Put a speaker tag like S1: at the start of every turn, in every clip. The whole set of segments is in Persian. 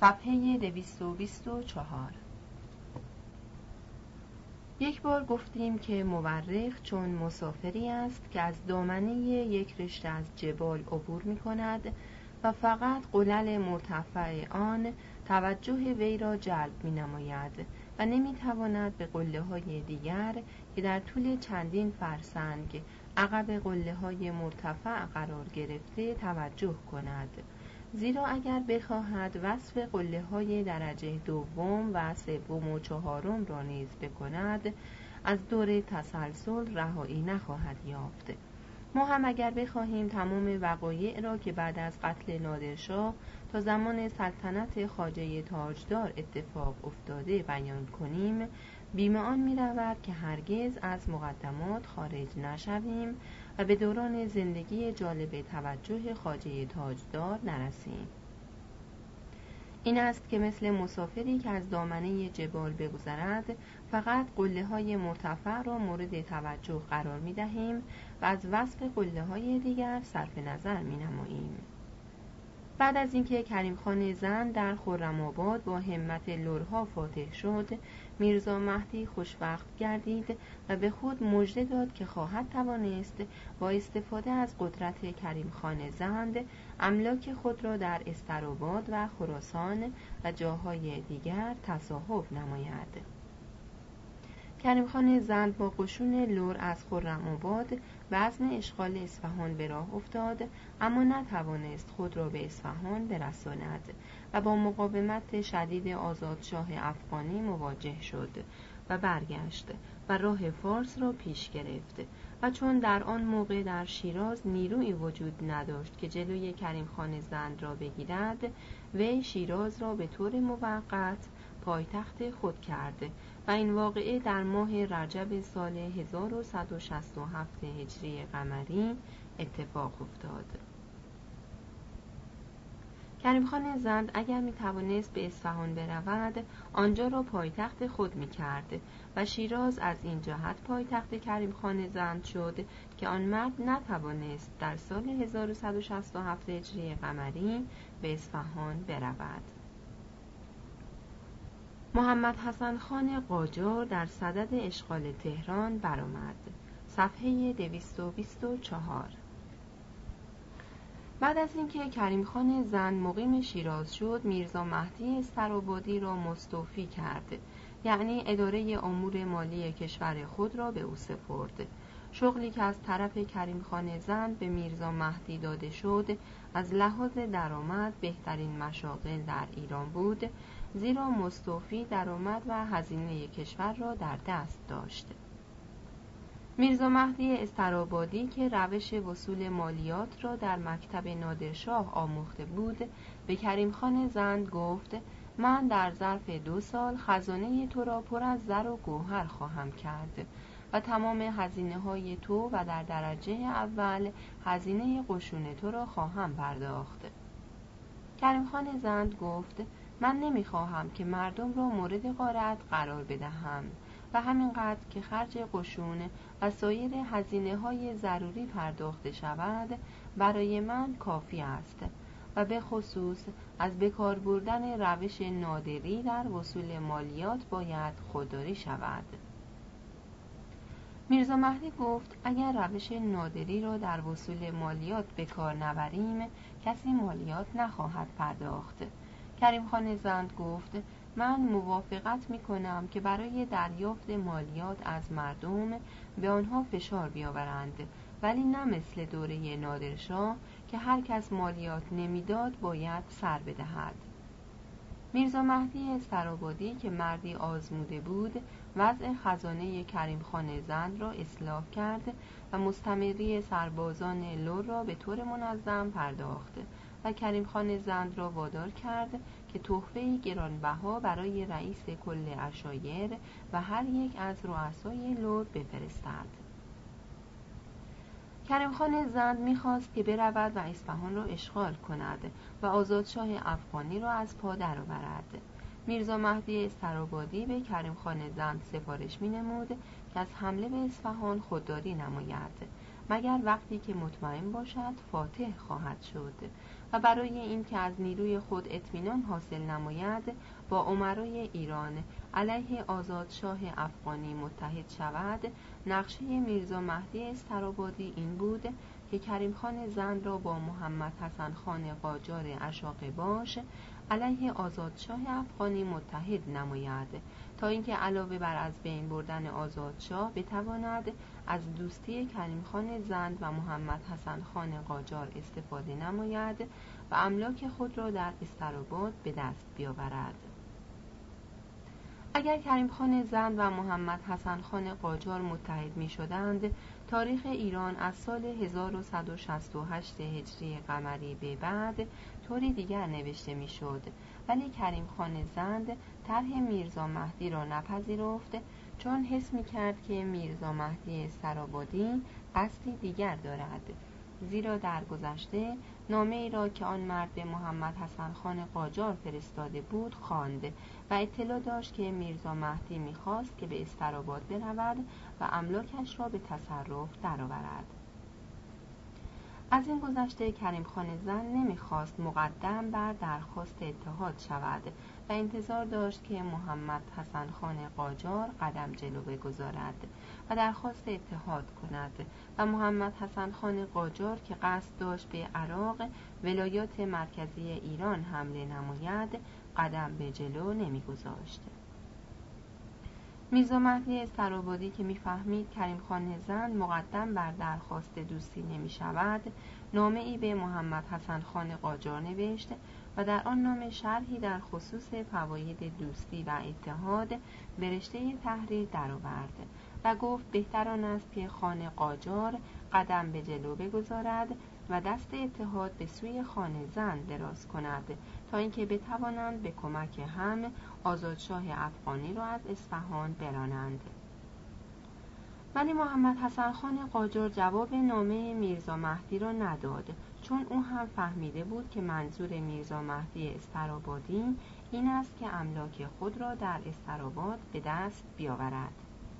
S1: صفحه 224. یک بار گفتیم که مورخ چون مسافری است که از دامنه یک رشته از جبال عبور می کند و فقط قلل مرتفع آن توجه وی را جلب می نماید و نمی تواند به قله های دیگر که در طول چندین فرسنگ عقب قله های مرتفع قرار گرفته توجه کند، زیرا اگر بخواهد وصف قله های درجه دوم و سوم و چهارم را نیز بکند از دور تسلسل رهایی نخواهد یافت. ما هم اگر بخواهیم تمام وقایع را که بعد از قتل نادرشاه تا زمان سلطنت خواجه تاجدار اتفاق افتاده بیان کنیم، بیم آن می رود که هرگز از مقدمات خارج نشویم و به دوران زندگی جالب توجه خواجه تاجدار نرسیم. این است که مثل مسافری که از دامنه جبال بگذرد فقط قله های مرتفع را مورد توجه قرار می دهیم و از وصف قله های دیگر صرف نظر می نماییم. بعد از اینکه کریم خان زند در خرم‌آباد با همت لرها فاتح شد، میرزا مهدی خوشوقت گردید و به خود مژده داد که خواهد توانست با استفاده از قدرت کریم خان زند املاک خود را در استرآباد و خراسان و جاهای دیگر تصاحب نماید. کریم خان زند با قشون لر از خرم‌آباد به عزم اشغال اصفهان به راه افتاد، اما نتوانست خود را به اصفهان برساند و با مقاومت شدید آزادشاه افغانی مواجه شد و برگشت و راه فارس را پیش گرفت و چون در آن موقع در شیراز نیرویی وجود نداشت که جلوی کریم خان زند را بگیرد، وی شیراز را به طور موقت پایتخت خود کرد و این واقعه در ماه رجب سال 1167 هجری قمری اتفاق افتاد. کریم خان زند اگر می توانست به اصفهان برود، آنجا را پایتخت خود می کرد و شیراز از این جهت پایتخت کریم خان زند شد که آن مرد نتوانست در سال 1167 هجری قمری به اصفهان برود. محمد حسن خان قاجار در صدد اشغال تهران برآمد. صفحه 224. بعد از اینکه کریم خان زند مقیم شیراز شد، میرزا مهدی استرآبادی را مستوفی کرد، یعنی اداره امور مالی کشور خود را به او سپرد. شغلی که از طرف کریم خان زند به میرزا مهدی داده شد از لحاظ درآمد بهترین مشاغل در ایران بود، زیرا مستوفی درآمد و هزینه کشور را در دست داشت. میرزا مهدی استرآبادی که روش وصول مالیات را در مکتب نادرشاه آموخته بود، به کریم خان زند گفت: من در ظرف 2 سال خزانه تو را پر از زر و گوهر خواهم کرد و تمام هزینه های تو و در درجه اول هزینه قشون تو را خواهم پرداخت. کریم خان زند گفت: من نمیخواهم که مردم را مورد غارت قرار بدهم و همینقدر که خرج قشون و سایر هزینه های ضروری پرداخته شود برای من کافی است و به خصوص از بکار بردن روش نادری در وصول مالیات باید خودداری شود. میرزا مهدی گفت: اگر روش نادری را در وصول مالیات به کار نبریم کسی مالیات نخواهد پرداخت. کریم خان زند گفت: من موافقت می کنم که برای دریافت مالیات از مردم به آنها فشار بیاورند، ولی نه مثل دوره نادرشاه که هر کس مالیات نمیداد باید سر بدهد. میرزا مهدی استرآبادی که مردی آزموده بود، وضع خزانه کریم خان زند را اصلاح کرد و مستمری سربازان لر را به طور منظم پرداخت و کریم خان زند را وادار کرد که تحفه‌ای گرانبها برای رئیس کل عشایر و هر یک از رؤسای لر بفرستد. کریم خان زند می‌خواست که برود و اصفهان را اشغال کند و آزادشاه افغانی را از پا درآورد. میرزا مهدی استرآبادی به کریم خان زند سفارش می‌نمود که از حمله به اصفهان خودداری نماید، مگر وقتی که مطمئن باشد فاتح خواهد شد و برای اینکه از نیروی خود اطمینان حاصل نماید با امرای ایران علیه آزادشاه افغانی متحد شود، نقشه میرزا مهدی استرابادی این بود که کریم خان زند را با محمد حسن خان قاجار اشاقباش علیه آزادشاه افغانی متحد نماید تا اینکه علاوه بر از بین بردن آزادشاه بتواند از دوستی کریم خان زند و محمد حسن خان قاجار استفاده نماید و املاک خود را در استراباد به دست بیاورد. اگر کریم خان زند و محمد حسن خان قاجار متحد می شدند، تاریخ ایران از سال 1168 هجری قمری به بعد طوری دیگر نوشته می شد، ولی کریم خان زند طرح میرزا مهدی را نپذیرفت، چون حس می کرد که میرزا مهدی استرابادی قصدی دیگر دارد، زیرا در گذشته نامه ای را که آن مرد به محمد حسن خان قاجار فرستاده بود خواند و اطلاع داشت که میرزا مهدی می‌خواست که به استراباد برود و املاکش را به تصرف درآورد. از این گذشته کریم خان زند نمی‌خواست مقدم بر درخواست اتحاد شود و انتظار داشت که محمد حسن خان قاجار قدم جلو بگذارد و درخواست اتحاد کند و محمد حسن خان قاجار که قصد داشت به عراق ولایات مرکزی ایران حمله نماید قدم به جلو نمی‌گذاشت. میرزا مهدی استرابادی که می‌فهمید کریم خان زند مقدم بر درخواست دوستی نمی‌شود، نامه‌ای به محمد حسن خان قاجار نوشت و در آن نامه شرحی در خصوص فواید دوستی و اتحاد به رشته تحریر درآورد و گفت بهتر آن است که خان قاجار قدم به جلو بگذارد و دست اتحاد به سوی خان زند دراز کند تا اینکه بتوانند به کمک هم آزادشاه افغانی را از اصفهان برانند. ولی محمد حسن خان قاجار جواب نامه میرزا مهدی را نداد، چون او هم فهمیده بود که منظور میرزا مهدی استرابادی این است که املاک خود را در استراباد به دست بیاورد.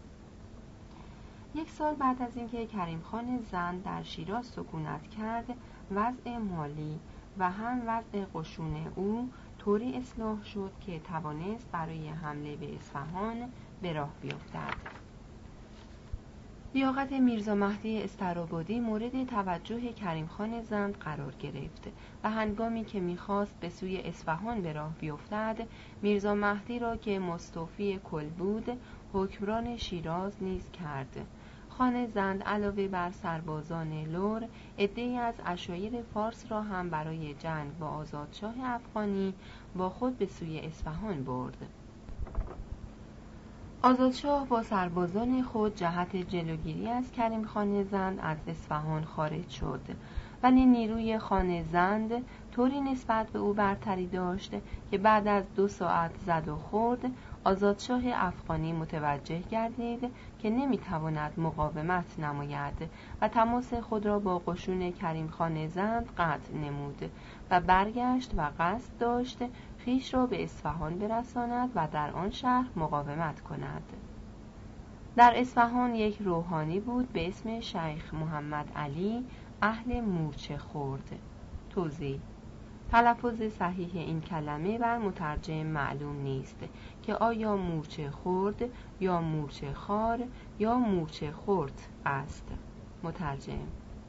S1: 1 سال بعد از اینکه کریم خان زند در شیراز سکونت کرد، وضع مالی و هم وضع قشون او طوری اصلاح شد که توانست برای حمله به اصفهان به راه بیفتد. لیاقت میرزا مهدی استرابادی مورد توجه کریم خان زند قرار گرفت و هنگامی که می‌خواست به سوی اصفهان به راه بیفتد، میرزا مهدی را که مستوفی کل بود حکمران شیراز نیز کرد. خان زند علاوه بر سربازان لور، عده‌ای از عشایر فارس را هم برای جنگ با آزادشاه افغانی با خود به سوی اصفهان برد. آزادشاه با سربازان خود جهت جلوگیری از کریم خان زند از اصفهان خارج شد، ولی نیروی خان زند طوری نسبت به او برتری داشت که بعد از 2 ساعت زد و خورد آزادشاه افغانی متوجه گردید که نمیتواند مقاومت نماید و تماس خود را با قشون کریم خان زند قطع نمود و برگشت و قصد داشت خویش را به اصفهان برساند و در آن شهر مقاومت کند. در اصفهان یک روحانی بود به اسم شیخ محمد علی اهل مورچه خورد. توضیح: تلفظ صحیح این کلمه بر مترجم معلوم نیست که آیا مورچه خورد یا مورچه خار یا مورچه خورد است. مترجم: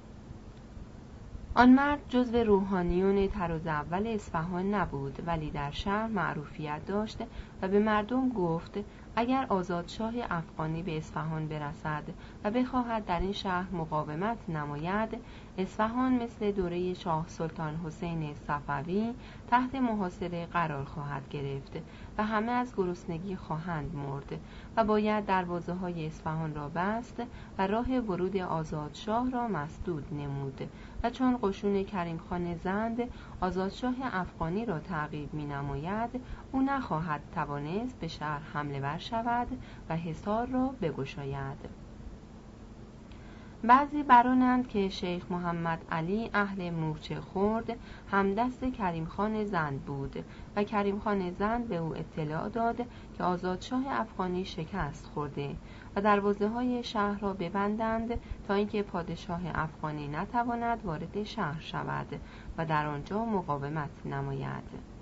S1: آن مرد جزو روحانیون طراز اول اصفهان نبود، ولی در شهر معروفیت داشت و به مردم گفت اگر آزادشاه افغانی به اصفهان برسد و بخواهد در این شهر مقاومت نماید، اصفهان مثل دوره شاه سلطان حسین صفوی تحت محاصره قرار خواهد گرفت و همه از گرسنگی خواهند مرد و باید دروازه‌های اصفهان را بست و راه ورود آزادشاه را مسدود نمود و چون قشون کریم خان زند آزادشاه افغانی را تعقیب می نماید، او نخواهد توانست به شهر حمله ور شود و حصار را بگشاید. بعضی برانند که شیخ محمد علی اهل مورچه خورد همدست کریم خان زند بود و کریم خان زند به او اطلاع داد که آزادشاه افغانی شکست خورده و دروازه‌های شهر را ببندند تا اینکه پادشاه افغانی نتواند وارد شهر شود و در آنجا مقاومت نماید.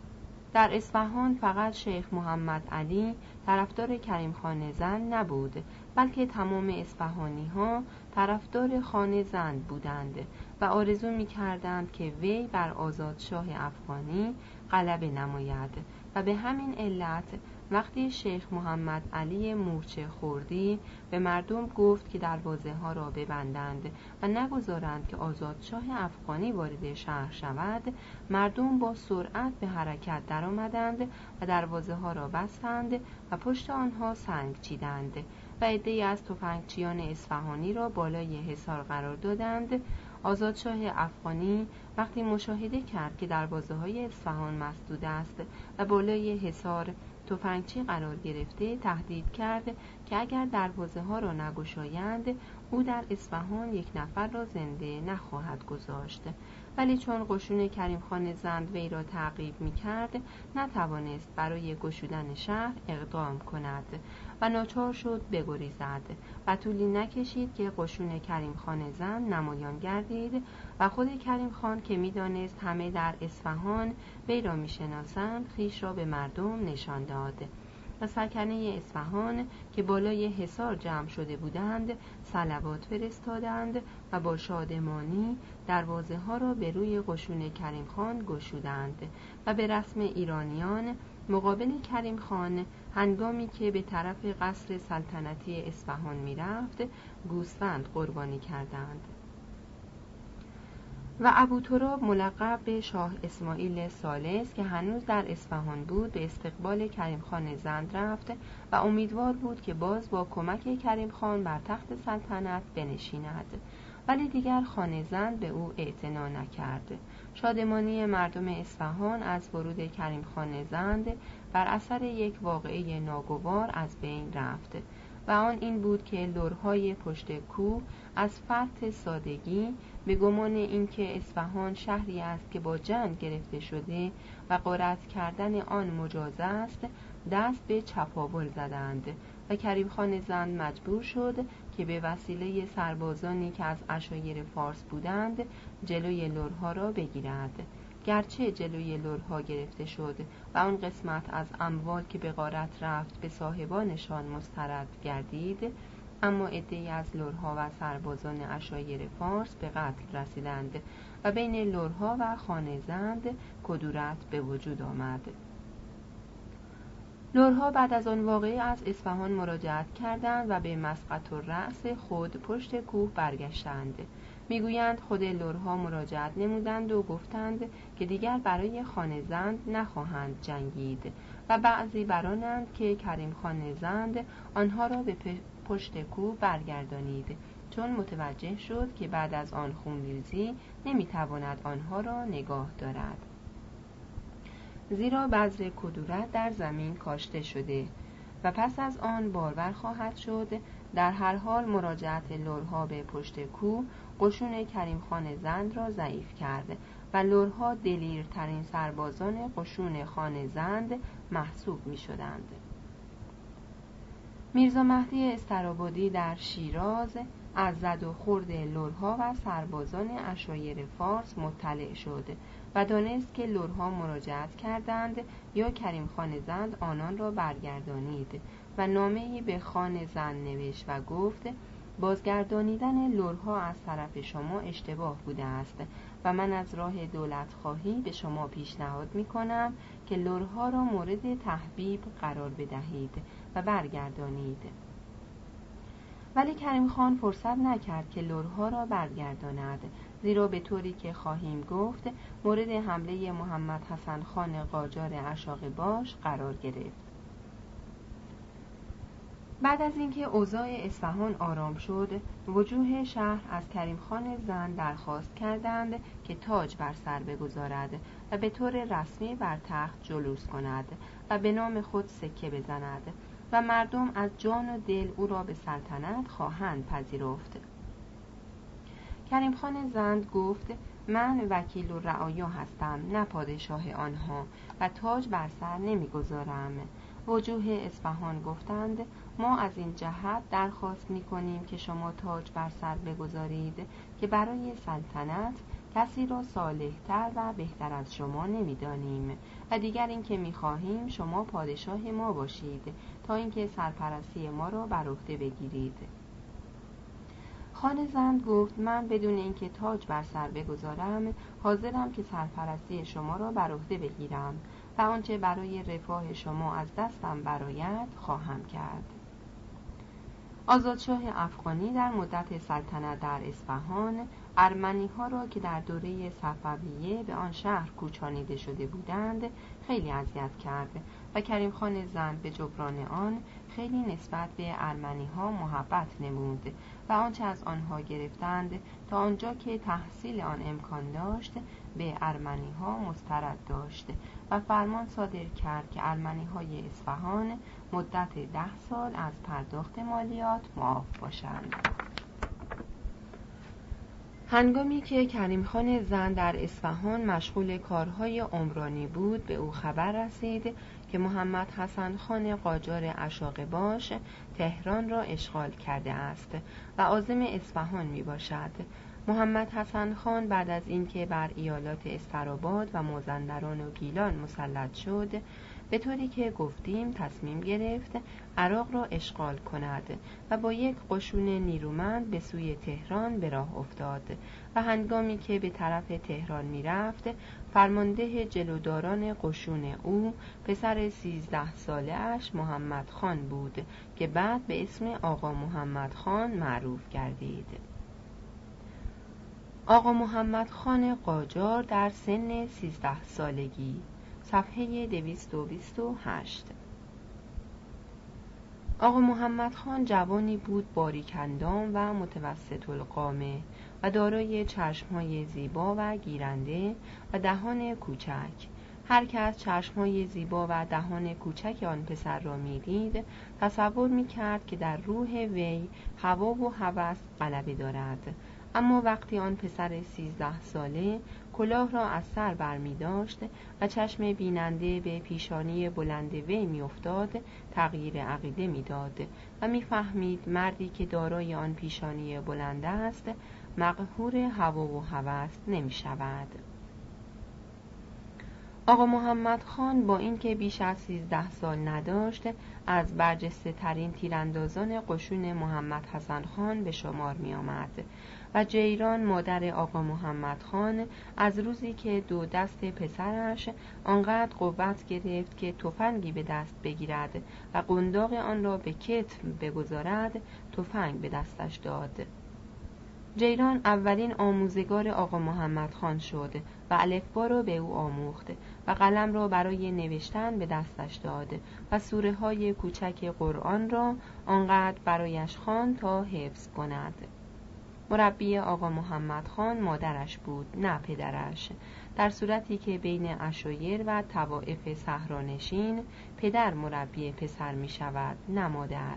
S1: در اصفهان فقط شیخ محمد علی طرفدار کریم خان زند نبود، بلکه تمام اصفهانی ها طرفدار خان زند بودند و آرزو می کردند که وی بر آزادشاه افغانی غلبه نماید و به همین علت وقتی شیخ محمد علی مورچه خوردی به مردم گفت که دروازه ها را ببندند و نگذارند که آزادشاه افغانی وارد شهر شود، مردم با سرعت به حرکت درآمدند و دروازه ها را بستند و پشت آنها سنگ چیدند و عده‌ای از تفنگچیان اصفهانی را بالای حصار قرار دادند. آزادشاه افغانی وقتی مشاهده کرد که دروازه‌های اصفهان مسدود است و بالای حصار تفنگچی قرار گرفته، تهدید کرد که اگر دروازه ها را نگشایند او در اصفهان یک نفر را زنده نخواهد گذاشت. ولی چون قشون کریم خان زند وی را تعقیب می کرد نتوانست برای گشودن شهر اقدام کند و ناچار شد بگریزد و طولی نکشید که قشون کریم خان زند نمایان گردید و خود کریم خان که می دانست همه در اصفهان وی را می شناسند خویش را به مردم نشان داد و سکنه اصفهان که بالای حصار جمع شده بودند صلوات فرستادند و با شادمانی دروازه ها را به روی قشون کریم خان گشودند و به رسم ایرانیان مقابل کریم خان هنگامی که به طرف قصر سلطنتی اصفهان می رفت گوسفند قربانی کردند. و ابوتراب ملقب به شاه اسماعیل ثالث که هنوز در اصفهان بود به استقبال کریم خان زند رفت و امیدوار بود که باز با کمک کریم خان بر تخت سلطنت بنشیند، ولی دیگر خان زند به او اعتنا نکرد. شادمانی مردم اصفهان از ورود کریم خان زند بر اثر یک واقعه ناگوار از بین رفت و آن این بود که لرهای پشت کوه از فرط سادگی به گمان اینکه اصفهان شهری است که با جنگ گرفته شده و غارت کردن آن مجاز است دست به چپاول زدند و کریم خان زند مجبور شد که به وسیله سربازانی که از عشایر فارس بودند جلوی لرها را بگیرد. گرچه جلوی لرها گرفته شد و آن قسمت از اموال که به غارت رفت به صاحبانشان مسترد گردید، اما عده‌ای از لرها و سربازان عشایر فارس به قتل رسیدند و بین لرها و خان زند کدورت به وجود آمد. لرها بعد از آن واقعه از اصفهان مراجعت کردند و به مسقط الرأس خود پشت کوه برگشتند. میگویند خود لرها مراجعت نمودند و گفتند که دیگر برای خان زند نخواهند جنگید و بعضی برانند که کریم خان زند آنها را به پشت کوه برگردانید، چون متوجه شد که بعد از آن خونریزی نمیتواند آنها را نگاه دارد، زیرا بذر کدورت در زمین کاشته شده و پس از آن بارور خواهد شد. در هر حال مراجعت لرها به پشت کوه قشون کریم خان زند را ضعیف کرد و لرها دلیرترین سربازان قشون خان زند محسوب می شدند. میرزا مهدی استرابادی در شیراز از زد و خورد لرها و سربازان عشایر فارس مطلع شد و دانست که لرها مراجعت کردند یا کریم خان زند آنان را برگردانید و نامه‌ای به خان زند نوشت و گفت بازگردانیدن لرها از طرف شما اشتباه بوده است و من از راه دولت خواهی به شما پیشنهاد می کنم که لرها را مورد تحبیب قرار بدهید و برگردانید. ولی کریم خان فرصت نکرد که لرها را برگرداند، زیرا به طوری که خواهیم گفت مورد حمله محمد حسن خان قاجار اشاغباش قرار گرفت. بعد از اینکه اوضاع اصفهان آرام شد، وجوه شهر از کریم خان زند درخواست کردند که تاج بر سر بگذارد و به طور رسمی بر تخت جلوس کند و به نام خود سکه بزند و مردم از جان و دل او را به سلطنت خواهند پذیرفت. کریم خان زند گفت من وکیل الرعایا هستم، نه پادشاه آنها، و تاج بر سر نمیگذارم. وجوه اصفهان گفتند ما از این جهت درخواست می‌کنیم که شما تاج بر سر بگذارید که برای سلطنت کسی را صالح‌تر و بهتر از شما نمی‌دانیم، و دیگر اینکه می‌خواهیم شما پادشاه ما باشید تا اینکه سرپرستی ما را بر عهده بگیرید. خان زند گفت من بدون اینکه تاج بر سر بگذارم حاضرم که سرپرستی شما را بر عهده بگیرم و آنچه برای رفاه شما از دستم برآید خواهم کرد. آزادشاه افغانی در مدت سلطنت در اصفهان ارمنی‌ها را که در دوره صفویه به آن شهر کوچانیده شده بودند خیلی اذیت کرد و کریم خان زند به جبران آن خیلی نسبت به ارمنی‌ها محبت نمود و آنچه از آنها گرفتند تا آنجا که تحصیل آن امکان داشت به ارمنی‌ها مسترد داشت و فرمان صادر کرد که ارمنی‌های اصفهان مدت 10 سال از پرداخت مالیات معاف باشند. هنگامی که کریم خان زند در اصفهان مشغول کارهای عمرانی بود به او خبر رسید که محمد حسن خان قاجار اشاقباش تهران را اشغال کرده است و عازم اصفهان می باشد. محمد حسن خان بعد از اینکه بر ایالات استراباد و مازندران و گیلان مسلط شد به طوری که گفتیم تصمیم گرفت عراق را اشغال کند و با یک قشون نیرومند به سوی تهران به راه افتاد و هنگامی که به طرف تهران می رفت فرمانده جلوداران قشون او پسر 13 ساله اش محمد خان بود که بعد به اسم آقا محمد خان معروف گردید. آقا محمد خان قاجار در سن 13 سالگی، صفحه 228. آقا محمد خان جوانی بود باریک‌اندام و متوسط القامه و دارای چشم‌های زیبا و گیرنده و دهان کوچک. هر که از چشم‌های زیبا و دهان کوچک آن پسر را می‌دید تصور می‌کرد که در روح وی هوا و هوس غلبه دارد. اما وقتی آن پسر 13 ساله کلاه را از سر برمی داشت و چشم بیننده به پیشانی بلند وی می افتاد تغییر عقیده می داد و می فهمید مردی که دارای آن پیشانی بلند است مقهور هوا و هوس نمی شود. آقا محمد خان با اینکه بیش از 13 سال نداشت از برجسته ترین تیراندازان قشون محمد حسن خان به شمار می آمد و جیران مادر آقا محمد خان از روزی که 2 دست پسرش آنقدر قوت گرفت که تفنگی به دست بگیرد و قنداق آن را به کتف بگذارد تفنگ به دستش داد. جیران اولین آموزگار آقا محمد خان شد و الفبا را به او آموخت و قلم را برای نوشتن به دستش داد و سوره های کوچک قرآن را آنقدر برایش خواند تا حفظ کند. مربی آقا محمد خان مادرش بود نه پدرش، در صورتی که بین عشایر و طوائف صحرانشین پدر مربی پسر می شود نه مادر.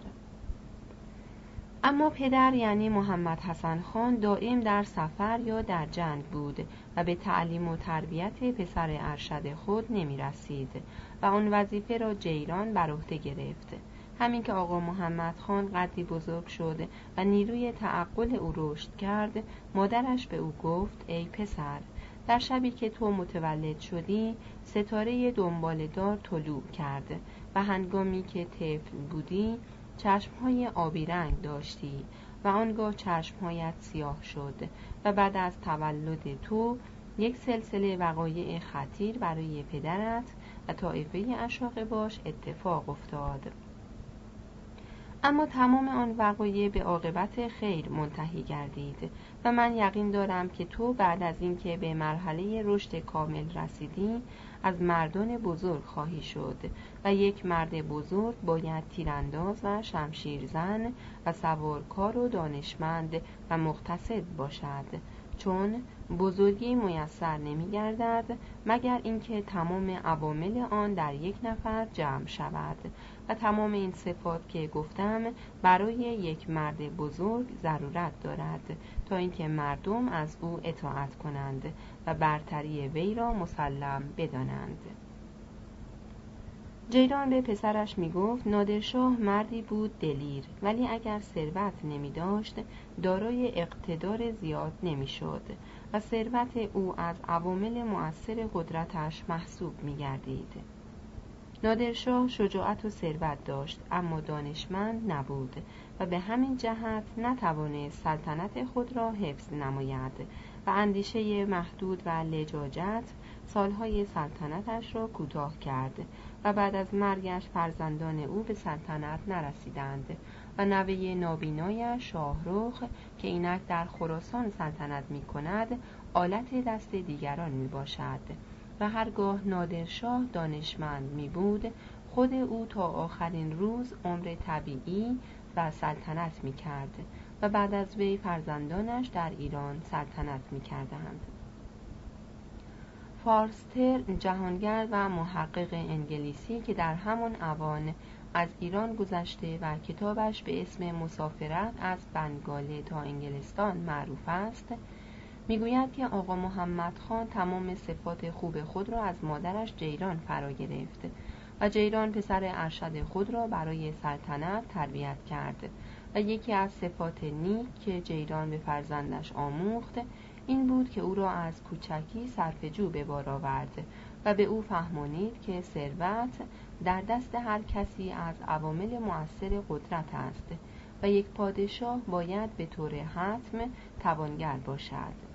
S1: اما پدر یعنی محمد حسن خان دائم در سفر یا در جنگ بود و به تعلیم و تربیت پسر ارشد خود نمی رسید و آن وظیفه را جیران بر عهده گرفت. همین که آقا محمد خان قدری بزرگ شد و نیروی تعقل او رشد کرد مادرش به او گفت ای پسر، در شبی که تو متولد شدی ستاره دنباله‌دار طلوع کرد و هنگامی که طفل بودی چشمهای آبی رنگ داشتی و آنگاه چشمهایت سیاه شد و بعد از تولد تو یک سلسله وقایع خطیر برای پدرت و طایفه اشاقباش اتفاق افتاد. اما تمام آن وقایع به عاقبت خیر منتهی گردید و من یقین دارم که تو بعد از اینکه به مرحله رشد کامل رسیدی از مردان بزرگ خواهی شد و یک مرد بزرگ باید تیرانداز و شمشیرزن و سوارکار و دانشمند و مقتصد باشد، چون بزرگی میسر نمی گردد مگر اینکه تمام عوامل آن در یک نفر جمع شود و تمام این صفات که گفتم برای یک مرد بزرگ ضرورت دارد تا اینکه مردم از او اطاعت کنند و برتری وی را مسلم بدانند. جیران به پسرش می گفت نادرشاه مردی بود دلیر، ولی اگر ثروت نمی داشت دارای اقتدار زیاد نمی شد و ثروت او از عوامل مؤثر قدرتش محسوب می گردید. نادرشاه شجاعت و ثروت داشت اما دانشمند نبود و به همین جهت نتوانست سلطنت خود را حفظ نماید و اندیشه محدود و لجاجت سالهای سلطنتش را کوتاه کرد و بعد از مرگش فرزندان او به سلطنت نرسیدند و نوه نابینایش شاهرخ که اینک در خراسان سلطنت می کند آلت دست دیگران می باشد و هرگاه نادرشاه دانشمند می بود خود او تا آخرین روز عمر طبیعی و سلطنت می کرد و بعد از وی فرزندانش در ایران سلطنت می کردند. فارستر جهانگرد و محقق انگلیسی که در همان اوان از ایران گذشته و کتابش به اسم مسافرت از بنگال تا انگلستان معروف است میگوید که آقا محمد خان تمام صفات خوب خود را از مادرش جیران فرا گرفت و جیران پسر ارشد خود را برای سلطنت تربیت کرد و یکی از صفات نیک که جیران به فرزندش آموخت این بود که او را از کوچکی صرفه‌جو به بار آورد و به او فهمانید که ثروت در دست هر کسی از عوامل مؤثر قدرت است و یک پادشاه باید به طور حتم توانگر باشد.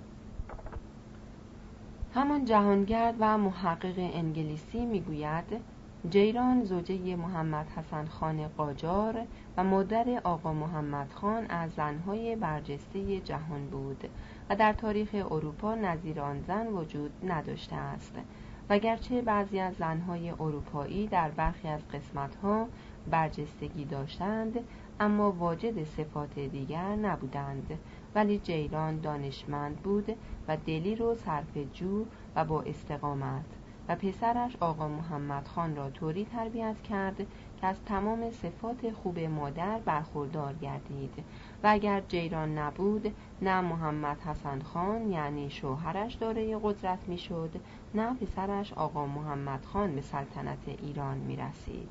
S1: همان جهانگرد و محقق انگلیسی میگوید جیران زوجه محمد حسن خان قاجار و مادر آقا محمد خان از زنهای برجسته جهان بود و در تاریخ اروپا نظیر آن زن وجود نداشته است و گرچه بعضی از زنهای اروپایی در برخی از قسمتها برجستگی داشتند اما واجد صفات دیگر نبودند، ولی جیران دانشمند بود و دلیر و صرفه‌جو و با استقامت و پسرش آقا محمد خان را طوری تربیت کرد که از تمام صفات خوب مادر برخوردار گردید و اگر جیران نبود نه محمد حسن خان یعنی شوهرش دارای قدرت میشد نه پسرش آقا محمد خان به سلطنت ایران می رسید.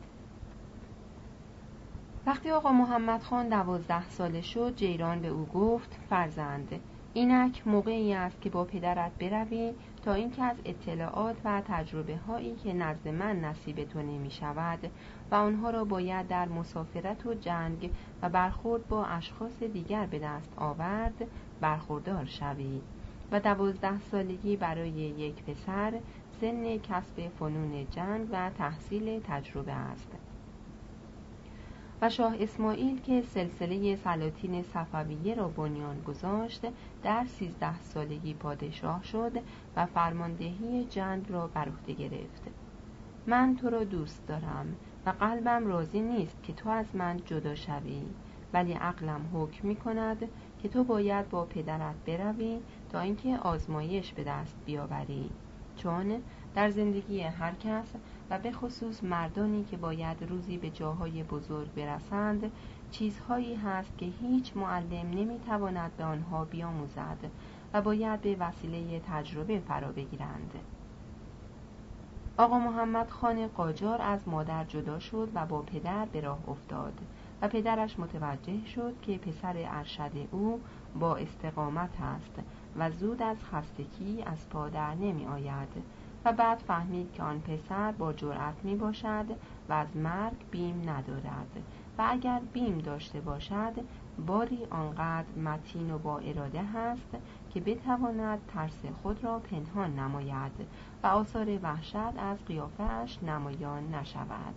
S1: وقتی آقا محمد خان 12 ساله شد جیران به او گفت فرزند اینک موقعی است که با پدرت بروی تا اینکه از اطلاعات و تجربه هایی که نزد من نصیب تو نمی شود و آنها را باید در مسافرت و جنگ و برخورد با اشخاص دیگر به دست آورد برخوردار شوی و 12 سالگی برای یک پسر سن کسب فنون جنگ و تحصیل تجربه است. و شاه اسماعیل که سلسله سلاطین صفویه را بنیان گذاشت در 13 سالگی پادشاه شد و فرماندهی جنگ را بر عهده گرفت. من تو را دوست دارم و قلبم راضی نیست که تو از من جدا شوی، ولی عقلم حکم می کند که تو باید با پدرت بروی تا اینکه آزمایش به دست بیاوری، چون در زندگی هر کس و به خصوص مردانی که باید روزی به جاهای بزرگ برسند چیزهایی هست که هیچ معلم نمیتواند به آنها بیاموزد و باید به وسیله تجربه فرا بگیرند. آقا محمد خان قاجار از مادر جدا شد و با پدر به راه افتاد و پدرش متوجه شد که پسر ارشد او با استقامت است و زود از خستگی از پا در نمی آید و بعد فهمید که آن پسر با جرأت می باشد و از مرگ بیم ندارد و اگر بیم داشته باشد باری آنقدر متین و با اراده هست که بتواند ترس خود را پنهان نماید و آثار وحشت از قیافه‌اش نمایان نشود.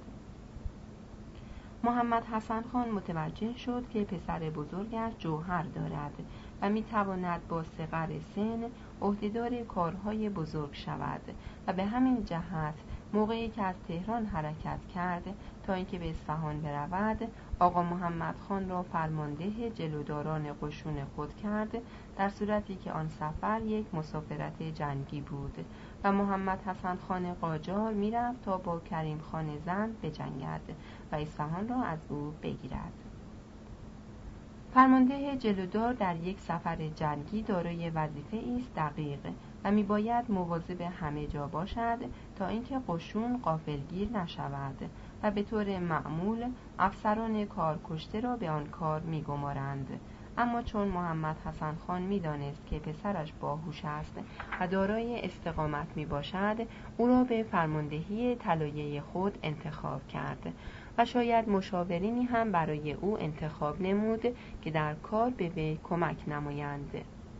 S1: محمد حسن خان متوجه شد که پسر بزرگش جوهر دارد و میتواند با صغر سن عهدهدار کارهای بزرگ شود و به همین جهت موقعی که از تهران حرکت کرد تا اینکه به اصفهان برود، آقا محمد خان را فرمانده جلوداران قشون خود کرد، در صورتی که آن سفر یک مسافرت جنگی بود و محمد حسن خان قاجار می‌رفت تا با کریم خان زند بجنگد و اصفهان را از او بگیرد. فرمانده جلودار در یک سفر جنگی دارای وظیفه است دقیق و میباید مواظب همه جا باشد تا اینکه قشون غافلگیر نشود و به طور معمول افسران کارکشته را به آن کار میگمارند. اما چون محمد حسن خان میدانست که پسرش باهوش است و دارای استقامت میباشد، او را به فرماندهی طلایه خود انتخاب کرد و شاید مشاورینی هم برای او انتخاب نمود که در کار به وی کمک نمایند.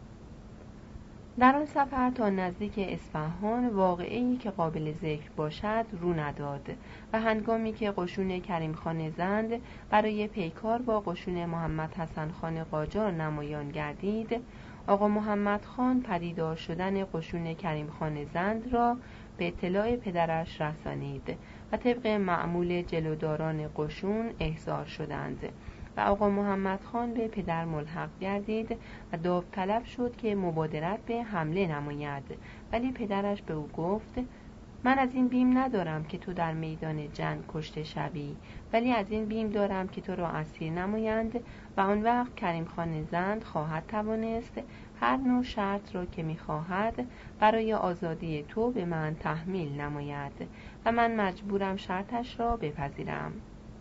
S1: در آن سفر تا نزدیک اصفهان واقعه‌ای که قابل ذکر باشد رو نداد و هنگامی که قشون کریم خان زند برای پیکار با قشون محمد حسن خان قاجار نمایان گردید، آقا محمد خان پدیدار شدن قشون کریم خان زند را به اطلاع پدرش رسانید و طبق معمول جلوداران قشون احضار شدند و آقا محمد خان به پدر ملحق گردید و داوطلب شد که مبادرت به حمله نماید، ولی پدرش به او گفت: من از این بیم ندارم که تو در میدان جنگ کشته شوی، ولی از این بیم دارم که تو را اسیر نمایند و آن وقت کریم خان زند خواهد توانست هر نوع شرط را که می‌خواهد برای آزادی تو به من تحمیل نماید و من مجبورم شرطش را بپذیرم.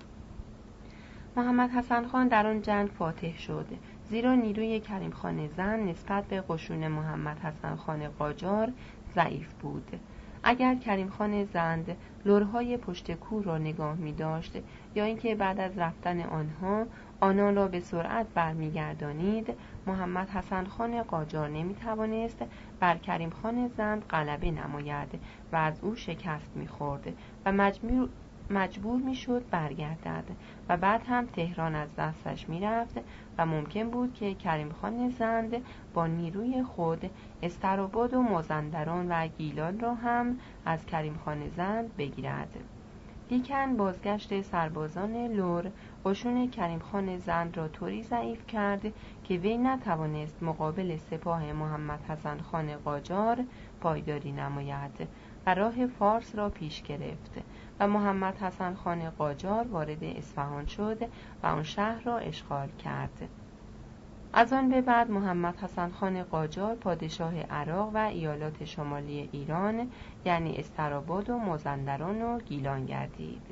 S1: محمد حسن خان در آن جنگ فاتح شد، زیرا نیروی کریم خان زند نسبت به قشون محمد حسن خان قاجار ضعیف بود. اگر کریم خان زند لرهای پشت کوه را نگاه می داشت یا اینکه بعد از رفتن آنان را به سرعت برمیگردانید، محمد حسن خان قاجار نمی توانست بر کریم خان زند غلبه نماید و از او شکست می خورد و مجبور می شد برگردد و بعد هم تهران از دستش می رفت و ممکن بود که کریم خان زند با نیروی خود استراباد و مازندران و گیلان را هم از کریم خان زند بگیرد. لیکن بازگشت سربازان لر قشون کریم خان زند را طوری ضعیف کرد که وی نتوانست مقابل سپاه محمد حسن خان قاجار پایداری نماید و راه فارس را پیش گرفت و محمد حسن خان قاجار وارد اصفهان شد و آن شهر را اشغال کرد. از آن به بعد محمد حسن خان قاجار پادشاه عراق و ایالات شمالی ایران یعنی استراباد و مازندران و گیلان گردید.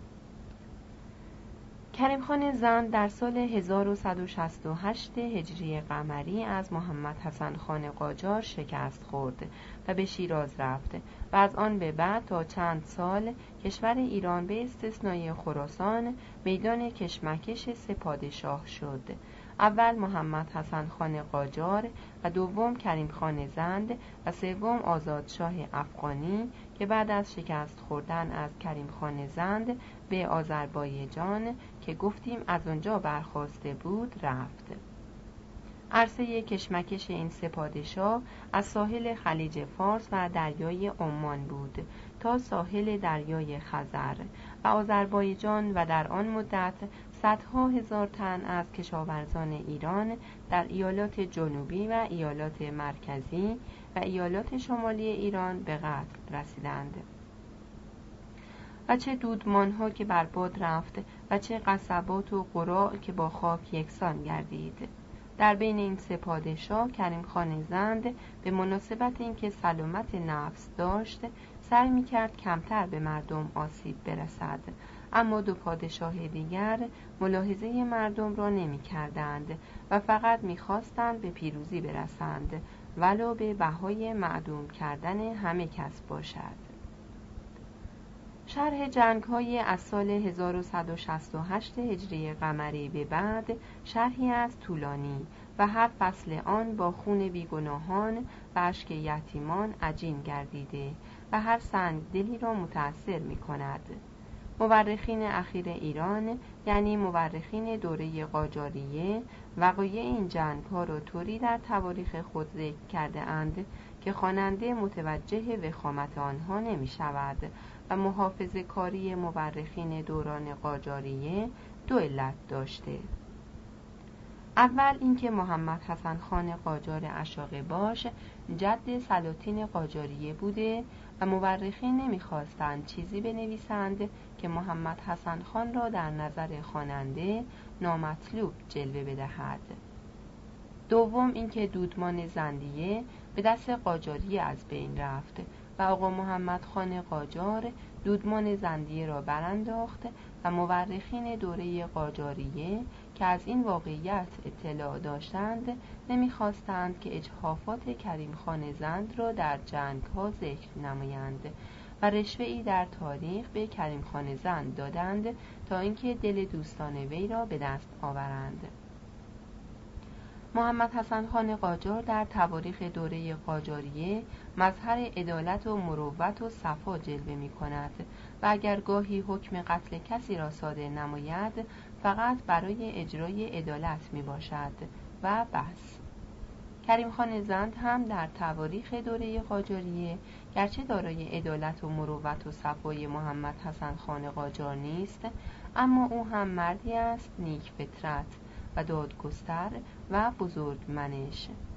S1: کریم خان زند در سال 1168 هجری قمری از محمد حسن خان قاجار شکست خورد و به شیراز رفت و از آن به بعد تا چند سال کشور ایران به استثنای خراسان میدان کشمکش سه پادشاه شد. اول محمد حسن خان قاجار و دوم کریم خان زند و سوم آزادشاه افغانی که بعد از شکست خوردن از کریم خان زند به آذربایجان که گفتیم از آنجا برخاسته بود رفت. عرصه کشمکش این سه پادشاه از ساحل خلیج فارس و دریای عمان بود تا ساحل دریای خزر و آذربایجان و در آن مدت صدها هزار تن از کشاورزان ایران در ایالات جنوبی و ایالات مرکزی و ایالات شمالی ایران به قتل رسیدند. و چه دودمانها که بر باد رفت و چه قصبات و قرا که با خاک یکسان گردید. در بین این سه پادشاه کریم خان زند به مناسبت اینکه سلامت نفس داشت سعی می‌کرد کمتر به مردم آسیب برسد، اما دو پادشاه دیگر ملاحظه مردم را نمی‌کردند و فقط می‌خواستند به پیروزی برسند ولو به بهای معدوم کردن همه کس باشد. شرح جنگ‌های از سال 1168 هجری قمری به بعد شرحی از طولانی و هر فصل آن با خون بیگناهان و اشک یتیمان عجین گردیده و هر سنگ دلی را متأثر می‌کند. مورخین اخیر ایران یعنی مورخین دوره قاجاریه وقایع این جنگ‌ها را طوری در تواریخ خود ذکر کرده اند که خواننده متوجه وخامت آنها نمی شود و محافظه کاری مورخین دوران قاجاریه دو علت داشته. اول اینکه محمد حسن خان قاجار اشاقباش جد سلاطین قاجاریه بوده و مورخین نمیخواستند چیزی بنویسند که محمد حسن خان را در نظر خواننده نامطلوب جلوه بدهد. دوم اینکه دودمان زندیه به دست قاجاریه از بین رفت و آقا محمد خان قاجار دودمان زندیه را برانداخت و مورخین دوره قاجاریه که از این واقعیت اطلاع داشتند نمیخواستند که اجحافات کریم خان زند را در جنگ ها ذکر نمایند و رشوه‌ای در تاریخ به کریم خان زند دادند تا اینکه دل دوستان وی را به دست آورند. محمد حسن خان قاجار در تواریخ دوره قاجاریه مظهر عدالت و مروت و صفا جلوه می کند و اگر گاهی حکم قتل کسی را صادر نماید فقط برای اجرای عدالت می باشد و بس. کریم خان زند هم در تواریخ دوره قاجاریه گرچه دارای عدالت و مروت و صفای محمد حسن خان قاجار نیست، اما او هم مردی است نیک فطرت و دادگستر و بزرگمنش.